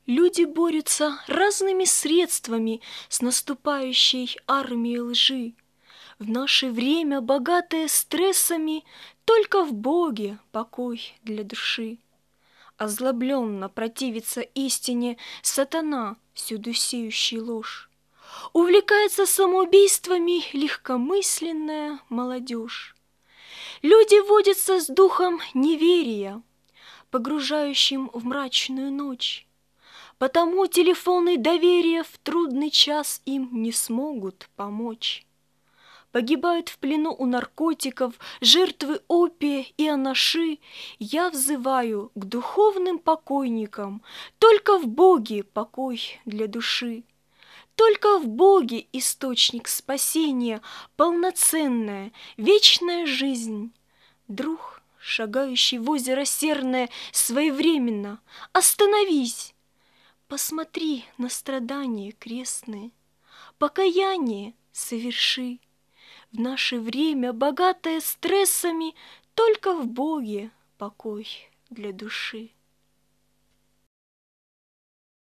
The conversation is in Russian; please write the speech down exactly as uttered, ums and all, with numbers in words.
Люди борются разными средствами с наступающей армией лжи. В наше время, богатое стрессами, только в Боге покой для души. Озлобленно противится истине сатана, всюду сеющий ложь. Увлекается самоубийствами легкомысленная молодежь. Люди водятся с духом неверия, погружающим в мрачную ночь. Потому телефоны доверия в трудный час им не смогут помочь. Погибают в плену у наркотиков жертвы опия и анаши. Я взываю к духовным покойникам, только в Боге покой для души. Только в Боге источник спасения, полноценная, вечная жизнь. Друг, шагающий в озеро серное, своевременно, остановись! Посмотри на страдания крестные, покаяние соверши. В наше время, богатое стрессами, только в Боге покой для души.